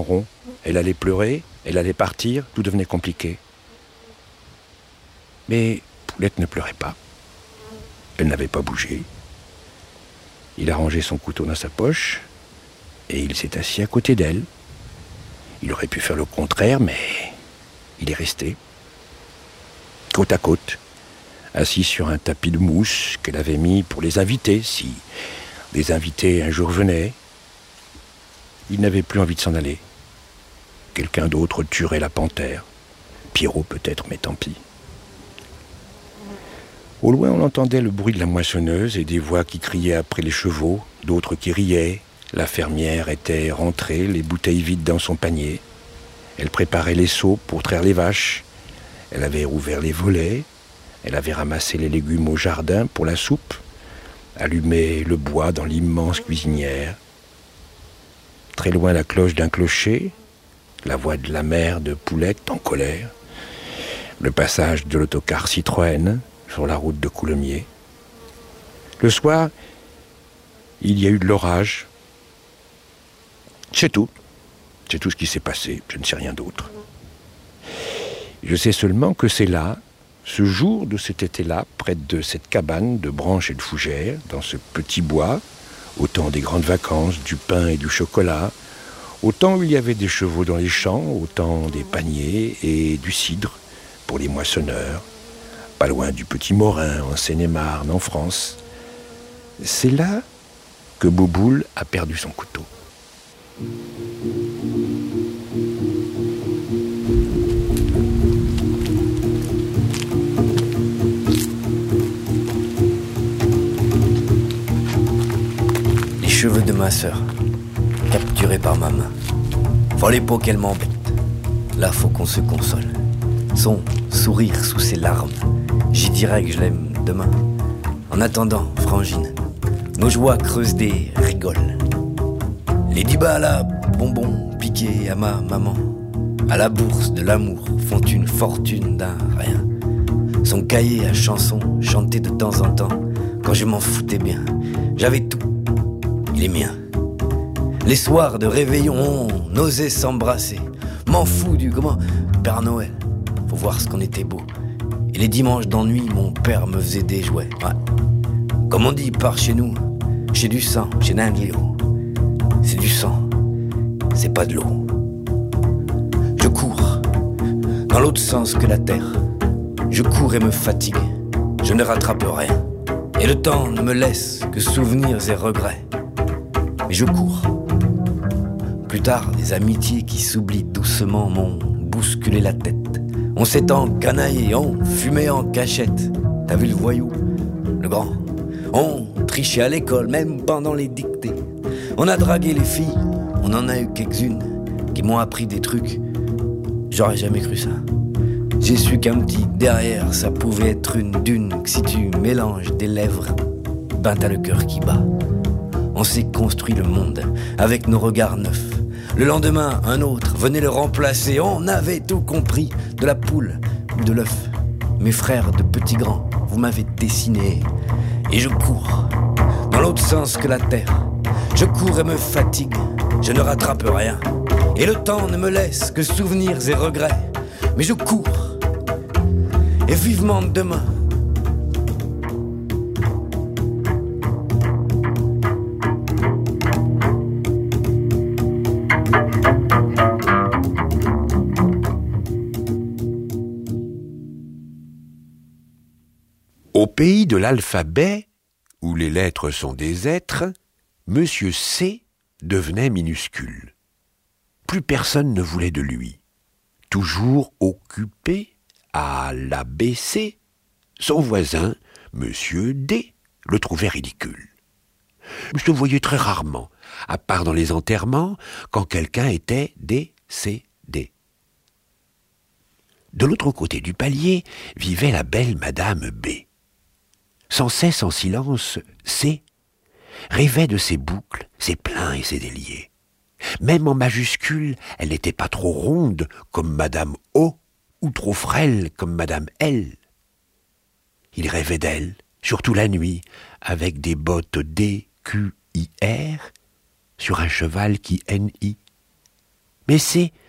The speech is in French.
rond. Elle allait pleurer, elle allait partir, tout devenait compliqué. Mais Poulette ne pleurait pas. Elle n'avait pas bougé. Il a rangé son couteau dans sa poche et il s'est assis à côté d'elle. Il aurait pu faire le contraire, mais il est resté, côte à côte, assis sur un tapis de mousse qu'elle avait mis pour les invités, si les invités un jour venaient. Il n'avait plus envie de s'en aller. Quelqu'un d'autre tuerait la panthère. Pierrot peut-être, mais tant pis. Au loin, on entendait le bruit de la moissonneuse et des voix qui criaient après les chevaux, d'autres qui riaient. La fermière était rentrée, les bouteilles vides dans son panier. Elle préparait les seaux pour traire les vaches. Elle avait rouvert les volets. Elle avait ramassé les légumes au jardin pour la soupe, allumé le bois dans l'immense cuisinière. Très loin, la cloche d'un clocher, la voix de la mère de Poulette en colère, le passage de l'autocar Citroën sur la route de Coulommiers. Le soir, il y a eu de l'orage. C'est tout. C'est tout ce qui s'est passé. Je ne sais rien d'autre. Je sais seulement que c'est là, ce jour de cet été-là, près de cette cabane de branches et de fougères, dans ce petit bois, au temps des grandes vacances, du pain et du chocolat, au temps où il y avait des chevaux dans les champs, au temps des paniers et du cidre pour les moissonneurs, pas loin du Petit Morin, en Seine-et-Marne, en France. C'est là que Bouboule a perdu son couteau. Les cheveux de ma sœur, capturés par ma main. Fallait pas qu'elle m'embête. Là, faut qu'on se console. Son sourire sous ses larmes, j'y dirai que je l'aime demain. En attendant, frangine, nos joies creusent des rigoles. Les 10 balles à bonbons piqués à ma maman, à la bourse de l'amour, font une fortune d'un rien. Son cahier à chansons chanté de temps en temps, quand je m'en foutais bien. J'avais tout, il est mien. Les soirs de réveillon, on osait s'embrasser. M'en fous du comment Père Noël, faut voir ce qu'on était beau. Et les dimanches d'ennui, mon père me faisait des jouets. Ouais. Comme on dit par chez nous, j'ai du sang, j'ai un Léo. C'est du sang, c'est pas de l'eau. Je cours, dans l'autre sens que la terre. Je cours et me fatigue, je ne rattrape rien. Et le temps ne me laisse que souvenirs et regrets. Mais je cours. Plus tard, des amitiés qui s'oublient doucement m'ont bousculé la tête. On s'est encanaillé, on fumait en cachette. T'as vu le voyou, le grand? On trichait à l'école, même pendant les dictées. On a dragué les filles, on en a eu quelques-unes qui m'ont appris des trucs. J'aurais jamais cru ça. J'ai su qu'un petit derrière, ça pouvait être une dune. Que si tu mélanges des lèvres, ben t'as le cœur qui bat. On s'est construit le monde avec nos regards neufs. Le lendemain, un autre venait le remplacer. On avait tout compris, de la poule ou de l'œuf. Mes frères de petits grands, vous m'avez dessiné. Et je cours, dans l'autre sens que la terre. Je cours et me fatigue, je ne rattrape rien. Et le temps ne me laisse que souvenirs et regrets. Mais je cours, et vivement demain. Au pays de l'alphabet, où les lettres sont des êtres, Monsieur C devenait minuscule. Plus personne ne voulait de lui. Toujours occupé à l'ABC, son voisin, Monsieur D, le trouvait ridicule. Il se voyait très rarement, à part dans les enterrements, quand quelqu'un était décédé. De l'autre côté du palier vivait la belle Madame B. Sans cesse en silence, C rêvait de ses boucles, ses pleins et ses déliés. Même en majuscule, elle n'était pas trop ronde comme Madame O, ou trop frêle comme Madame L. Il rêvait d'elle, surtout la nuit, avec des bottes D-Q-I-R, sur un cheval qui N-I. Mais c'est